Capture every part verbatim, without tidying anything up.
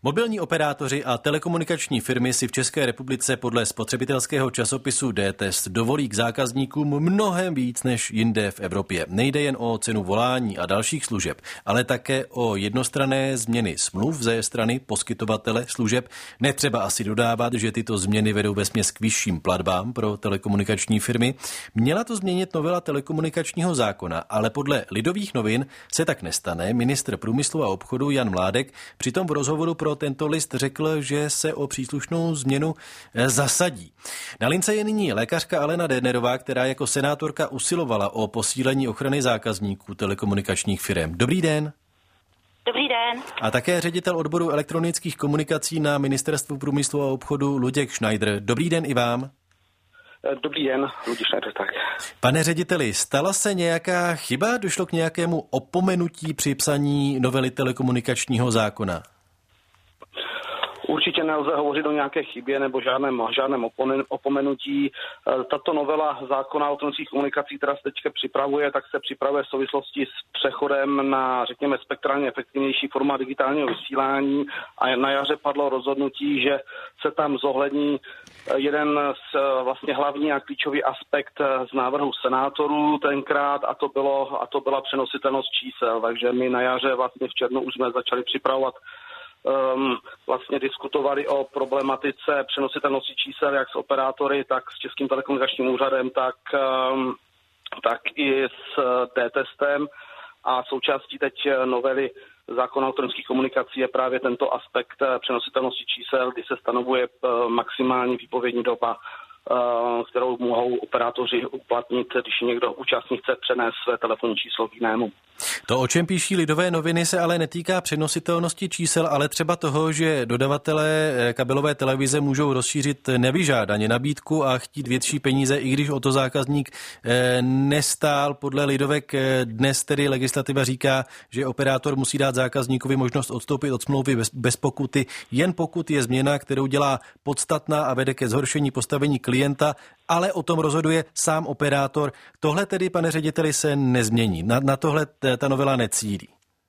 Mobilní operátoři a telekomunikační firmy si v České republice podle spotřebitelského časopisu D-Test dovolí k zákazníkům mnohem víc než jinde v Evropě. Nejde jen o cenu volání a dalších služeb, ale také o jednostranné změny smluv ze strany poskytovatele služeb. Netřeba asi dodávat, že tyto změny vedou vesměs k vyšším platbám pro telekomunikační firmy. Měla to změnit novela telekomunikačního zákona, ale podle Lidových novin se tak nestane. Ministr průmyslu a obchodu Jan Mládek přitom v rozhovoru pro tento list řekl, že se o příslušnou změnu zasadí. Na lince je nyní lékařka Alena Dernerová, která jako senátorka usilovala o posílení ochrany zákazníků telekomunikačních firem. Dobrý den. Dobrý den. A také ředitel odboru elektronických komunikací na Ministerstvu průmyslu a obchodu Luděk Schneider. Dobrý den i vám. Dobrý den, Luděk Schneider, tak. Pane řediteli, stala se nějaká chyba? Došlo k nějakému opomenutí při psaní novely telekomunikačního zákona? Určitě nelze hovořit o nějaké chybě nebo žádném, žádném opomenutí. Tato novela zákona o elektronických komunikacích, která se teďka připravuje, tak se připravuje v souvislosti s přechodem na, řekněme, spektrálně efektivnější forma digitálního vysílání a na jaře padlo rozhodnutí, že se tam zohlední jeden z vlastně hlavní a klíčový aspekt z návrhu senátorů tenkrát a to bylo, a to byla přenositelnost čísel. Takže my na jaře vlastně v červnu už jsme začali připravovat Um, vlastně diskutovali o problematice přenositelnosti čísel jak s operátory, tak s Českým telekomunikačním úřadem, tak, um, tak i s D-testem a součástí teď novely zákona o elektronických komunikací je právě tento aspekt přenositelnosti čísel, kdy se stanovuje maximální výpovědní doba, kterou mohou operátoři uplatnit, když někdo účastník chce přenést své telefonní číslo k jinému. To, o čem píší Lidové noviny, se ale netýká přenositelnosti čísel, ale třeba toho, že dodavatelé kabelové televize můžou rozšířit nevyžádaně nabídku a chtít větší peníze, i když o to zákazník nestál. Podle Lidovek dnes tedy legislativa říká, že operátor musí dát zákazníkovi možnost odstoupit od smlouvy bez, bez pokuty, jen pokud je změna, kterou dělá podstatná a vede ke zhoršení postavení klienta, ale o tom rozhoduje sám operátor. Tohle tedy, pane řediteli, se nezmění. Na, na tohle ta novela necílí.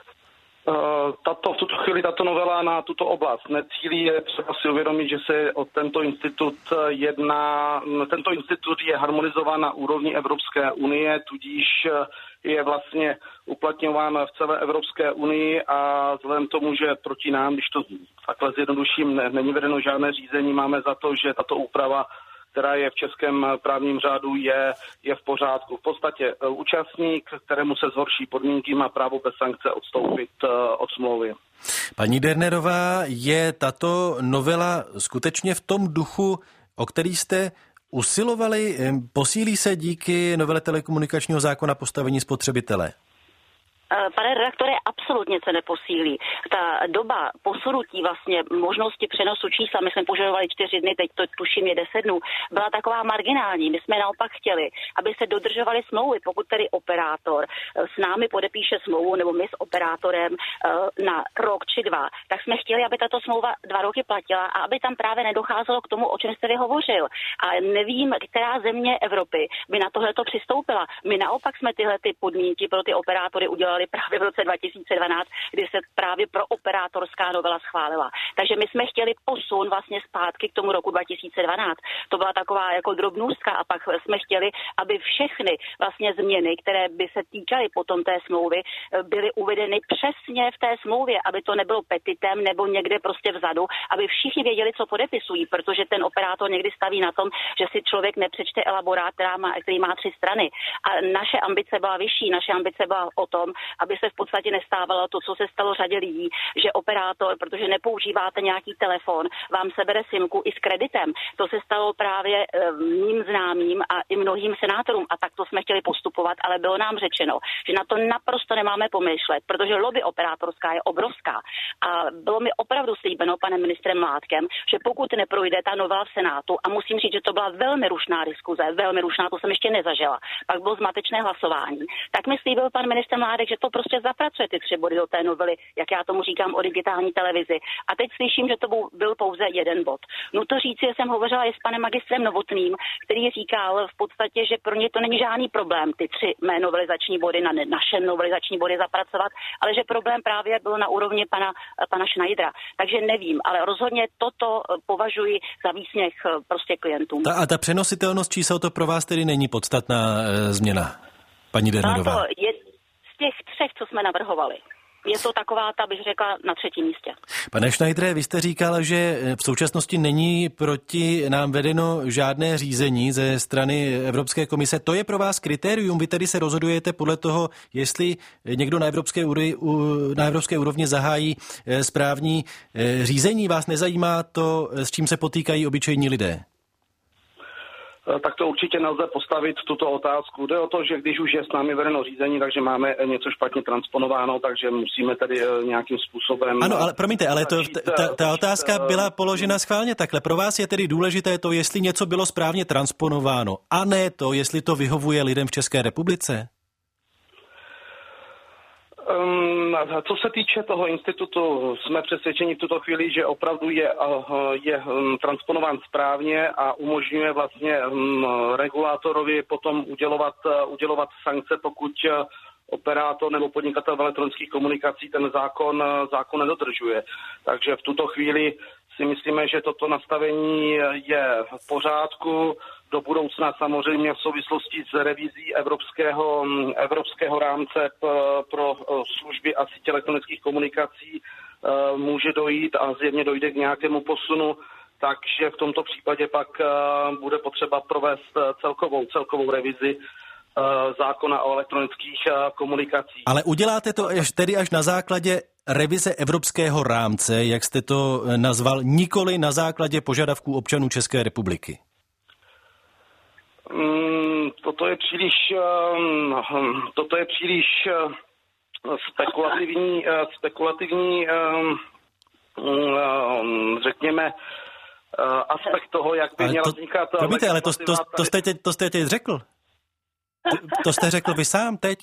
Tato, v tuto chvíli tato novela na tuto oblast necílí. Je třeba si uvědomit, že se o tento institut jedná, tento institut je harmonizován na úrovni Evropské unie, tudíž je vlastně uplatňován v celé Evropské unii a vzhledem tomu, že proti nám, když to takhle zjednoduším, není vedeno žádné řízení, máme za to, že tato úprava, která je v českém právním řádu, je, je v pořádku. V podstatě účastník, kterému se zhorší podmínky, má právo bez sankce odstoupit od smlouvy. Paní Dernerová, je tato novela skutečně v tom duchu, o který jste usilovali? Posílí se díky novele telekomunikačního zákona postavení spotřebitele? Pane redaktore, absolutně se neposílí. Ta doba posunutí vlastně možnosti přenosu čísla, my jsme požadovali čtyři dny, teď to tuším je deset dnů, byla taková marginální. My jsme naopak chtěli, aby se dodržovaly smlouvy. Pokud tedy operátor s námi podepíše smlouvu, nebo my s operátorem na rok či dva, tak jsme chtěli, aby tato smlouva dva roky platila a aby tam právě nedocházelo k tomu, o čem jste hovořil. A nevím, která země Evropy by na tohleto přistoupila. My naopak jsme tyhle ty podmínky pro ty operátory udělali právě v roce dva tisíce dvanáct, kdy se právě pro operátorská novela schválila. Takže my jsme chtěli posun vlastně zpátky k tomu roku dva tisíce dvanáct. To byla taková jako drobnůstka a pak jsme chtěli, aby všechny vlastně změny, které by se týkaly potom té smlouvy, byly uvedeny přesně v té smlouvě, aby to nebylo petitem nebo někde prostě vzadu, aby všichni věděli, co podepisují, protože ten operátor někdy staví na tom, že si člověk nepřečte elaborát, která má, který má tři strany. A naše ambice byla vyšší, naše ambice byla o tom, aby se v podstatě nestávalo to, co se stalo řadě lidí, že operátor, protože nepoužíváte nějaký telefon, vám sebere simku i s kreditem. To se stalo právě mým známým a i mnohým senátorům a tak to jsme chtěli postupovat, ale bylo nám řečeno, že na to naprosto nemáme pomýšlet, protože lobby operátorská je obrovská. A bylo mi opravdu slíbeno panem ministrem Mládkem, že pokud neprojde ta novela v Senátu, a musím říct, že to byla velmi rušná diskuze, velmi rušná, to jsem ještě nezažila, pak bylo zmatečné hlasování, tak mi slíbil pan ministr Mládek, že že to prostě zapracuje ty tři body do té novely, jak já tomu říkám o digitální televizi. A teď slyším, že to byl pouze jeden bod. No to říci, že jsem hovořila i s panem magistrem Novotným, který říkal v podstatě, že pro ně to není žádný problém, ty tři mé novelizační body na naše novelizační body zapracovat, ale že problém právě byl na úrovni pana, pana Schneidera. Takže nevím, ale rozhodně toto považuji za výsměch prostě klientům. Ta, a ta přenositelnost čísel to pro vás tedy není podstatná e, změna, paní Dernerová? To je z těch třech, co jsme navrhovali. Je to taková, ta bych řekla, na třetím místě. Pane Schneidere, vy jste říkal, že v současnosti není proti nám vedeno žádné řízení ze strany Evropské komise. To je pro vás kritérium? Vy tedy se rozhodujete podle toho, jestli někdo na evropské, úrovni, na evropské úrovni zahájí správní řízení? Vás nezajímá to, s čím se potýkají obyčejní lidé? Tak to určitě nelze postavit tuto otázku. Jde o to, že když už je s námi vedeno řízení, takže máme něco špatně transponováno, takže musíme tedy nějakým způsobem... Ano, ale promiňte, ale to, ta, ta otázka byla položena schválně takhle. Pro vás je tedy důležité to, jestli něco bylo správně transponováno, a ne to, jestli to vyhovuje lidem v České republice? Um, co se týče toho institutu, jsme přesvědčeni v tuto chvíli, že opravdu je, je um, transponován správně a umožňuje vlastně um, regulátorovi potom udělovat, uh, udělovat sankce, pokud uh, operátor nebo podnikatel v elektronických komunikací ten zákon, uh, zákon nedodržuje. Takže v tuto chvíli si myslíme, že toto nastavení je v pořádku. Do budoucna samozřejmě v souvislosti s revizí evropského, evropského rámce pro služby a sítě elektronických komunikací může dojít a zjevně dojde k nějakému posunu, takže v tomto případě pak bude potřeba provést celkovou, celkovou revizi zákona o elektronických komunikacích. Ale uděláte to až tedy až na základě revize evropského rámce, jak jste to nazval, nikoli na základě požadavků občanů České republiky? Mm, toto je příliš, um, toto je příliš uh, spekulativní, uh, spekulativní um, um, řekněme, uh, aspekt toho, jak by měla vznikat... Promiňte, ale to, to, to, jste teď, to jste teď řekl. To jste řekl vy sám teď.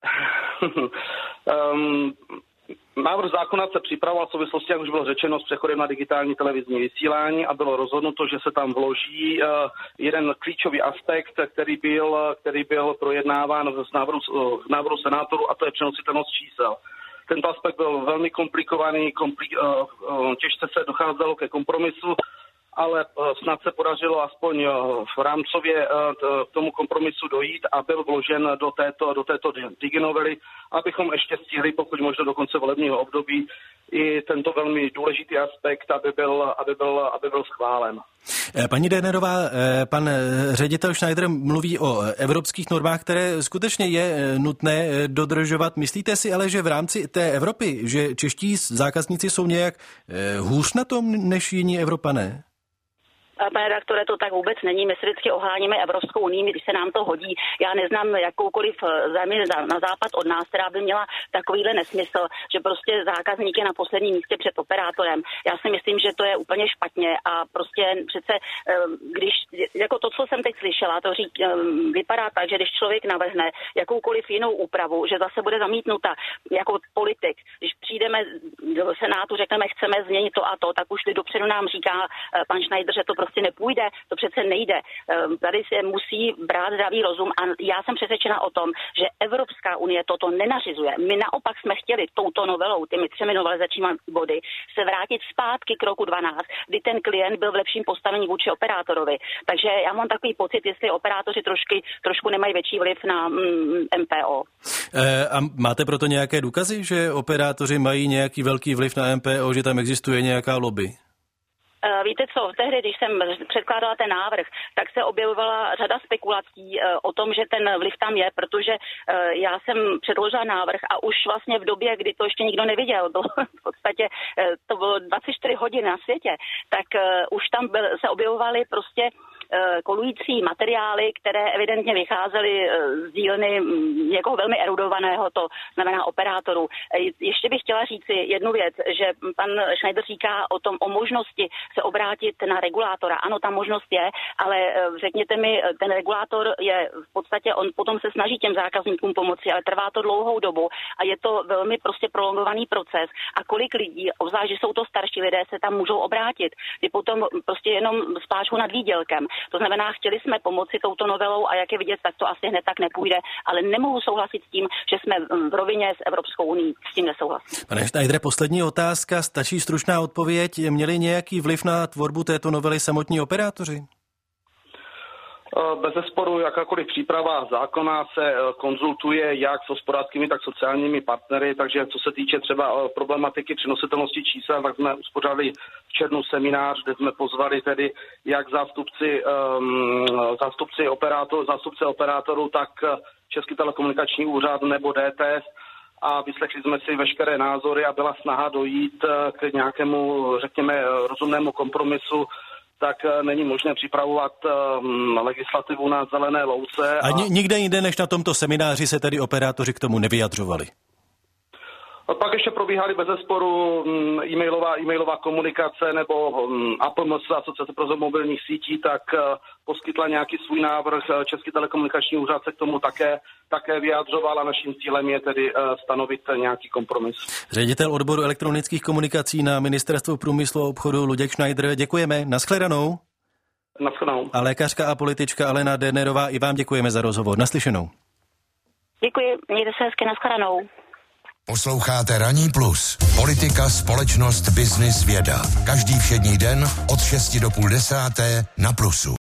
um, Návrh zákona se připravoval v souvislosti, jak už bylo řečeno, s přechodem na digitální televizní vysílání a bylo rozhodnuto, že se tam vloží uh, jeden klíčový aspekt, který byl, který byl projednáván z návrhu, uh, návrhu senátoru, a to je přenositelnost čísel. Tento aspekt byl velmi komplikovaný, kompli, uh, uh, těžce se docházelo ke kompromisu, ale snad se podařilo aspoň v rámcově k tomu kompromisu dojít a byl vložen do této, do této diginovely, abychom ještě stihli, pokud možno do konce volebního období, i tento velmi důležitý aspekt, aby byl, aby byl, aby byl schválen. Paní Dernerová, pan ředitel Schneider mluví o evropských normách, které skutečně je nutné dodržovat. Myslíte si ale, že v rámci té Evropy, že čeští zákazníci jsou nějak hůř na tom než jiní Evropané? Pane redaktore, to tak vůbec není. My se vždycky oháníme Evropskou unii, když se nám to hodí. Já neznám jakoukoliv zemi na západ od nás, která by měla takovýhle nesmysl, že prostě zákazník je na posledním místě před operátorem. Já si myslím, že to je úplně špatně a prostě přece, když, jako to, co jsem teď slyšela, to řík, vypadá tak, že když člověk navrhne jakoukoliv jinou úpravu, že zase bude zamítnuta jako politik. Když přijdeme do Senátu, řekneme, chceme změnit to a to, tak už dopředu nám říká pan Schneider, že to prostě nepůjde, to přece nejde. Tady se musí brát zdravý rozum a já jsem přesvědčena o tom, že Evropská unie toto nenařizuje. My naopak jsme chtěli touto novelou, těmi třemi novelizačními body, se vrátit zpátky k roku dvanáct, kdy ten klient byl v lepším postavení vůči operátorovi. Takže já mám takový pocit, jestli operátoři trošku, trošku nemají větší vliv na mm, M P O. E, a máte proto nějaké důkazy, že operátoři mají nějaký velký vliv na M P O, že tam existuje nějaká lobby? Víte co, tehdy, když jsem předkládala ten návrh, tak se objevovala řada spekulací o tom, že ten vliv tam je, protože já jsem předložila návrh a už vlastně v době, kdy to ještě nikdo neviděl, bylo v podstatě to bylo dvacet čtyři hodin na světě, tak už tam byl, se objevovaly prostě kolující materiály, které evidentně vycházely z dílny někoho velmi erudovaného, to znamená operátorů. Ještě bych chtěla říci jednu věc, že pan Schneider říká o tom, o možnosti se obrátit na regulátora. Ano, ta možnost je, ale řekněte mi, ten regulátor je v podstatě, on potom se snaží těm zákazníkům pomoci, ale trvá to dlouhou dobu a je to velmi prostě prolongovaný proces. A kolik lidí, obzvlášť, že jsou to starší lidé, se tam můžou obrátit. Je potom prostě jenom spláčku nad výdělkem. To znamená, chtěli jsme pomoci touto novelou a jak je vidět, tak to asi hned tak nepůjde, ale nemohu souhlasit s tím, že jsme v rovině s Evropskou unií. S tím nesouhlasím. Pane Schneidere, poslední otázka, stačí stručná odpověď. Měli nějaký vliv na tvorbu této novely samotní operátoři? Bezesporu jakákoliv příprava zákona se konzultuje jak s hospodářskými, tak sociálními partnery, takže co se týče třeba problematiky přenositelnosti čísel, tak jsme uspořádali v červnu seminář, kde jsme pozvali tedy jak zástupci, um, zástupci operátor, zástupce operátorů, tak Český telekomunikační úřad nebo D T S a vyslechli jsme si veškeré názory a byla snaha dojít k nějakému, řekněme, rozumnému kompromisu, tak není možné připravovat um, legislativu na zelené louce. A, a nikde jinde než na tomto semináři se tedy operátoři k tomu nevyjadřovali? A pak ještě probíhaly bezesporu um, e-mailová, e-mailová komunikace nebo um, A P M S, Asociace provozu mobilních sítí, tak uh, poskytla nějaký svůj návrh. Český telekomunikační úřad se k tomu také, také vyjadřoval a naším cílem je tedy uh, stanovit nějaký kompromis. Ředitel odboru elektronických komunikací na Ministerstvu průmyslu a obchodu Luděk Schneider, děkujeme. Naschledanou. Naschledanou. A lékařka a politička Alena Dernerová, i vám děkujeme za rozhovor. Naslyšenou. Děkuji, mějte se hezky, naschledanou. Posloucháte Ranní plus. Politika, společnost, biznis, věda. Každý všední den od šesti do půl desáté na Plusu.